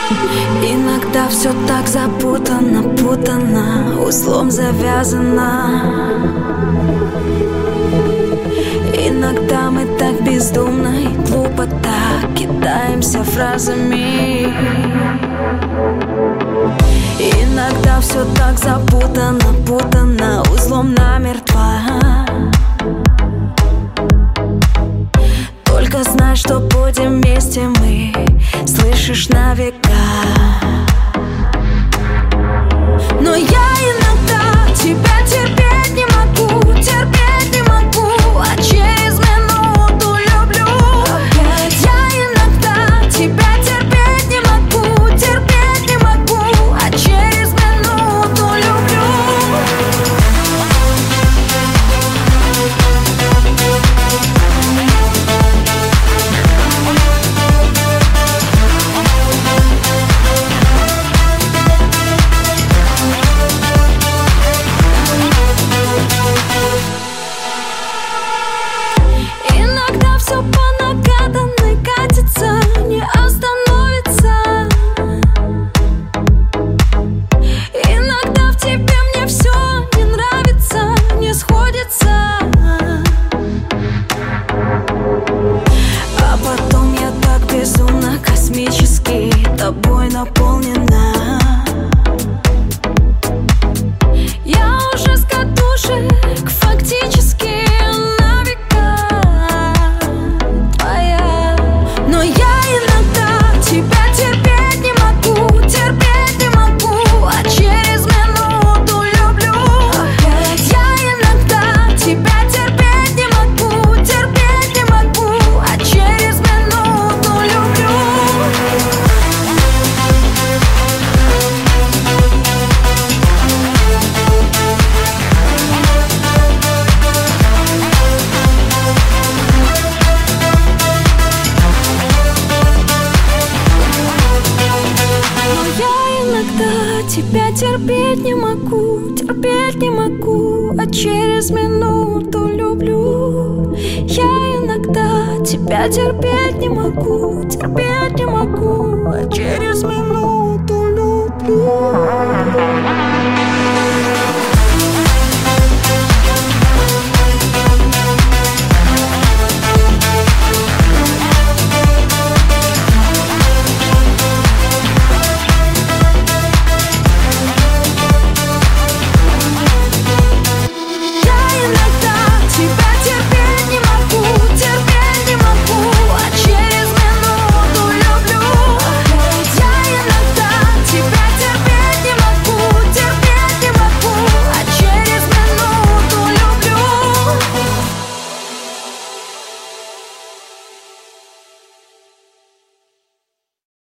Иногда все так запутано, путано, узлом завязано. Иногда мы так бездумно и глупо так кидаемся фразами. Иногда все так запутано, путано, узлом намертво. Только знай, что будем вместе мы, слышишь, на века. Но я иногда тебя терпеть не могу, терпеть не могу, а через минуту люблю. Я иногда тебя терпеть не могу, терпеть не могу, а через минуту люблю. Иногда все по накатанной катится, не остановится. Иногда в тебе мне все не нравится, не сходится. А потом я так безумно космически тобой наполнена. Я уже с катушек фактически на века твоя. Но я иногда тебя терпеть не могу, терпеть не могу, а через минуту люблю. Я иногда тебя терпеть не могу, терпеть не могу, а через минуту люблю. Но я иногда тебя терпеть не могу, терпеть не могу, а через минуту люблю. Я иногда тебя терпеть не могу, терпеть не могу, а через минуту люблю.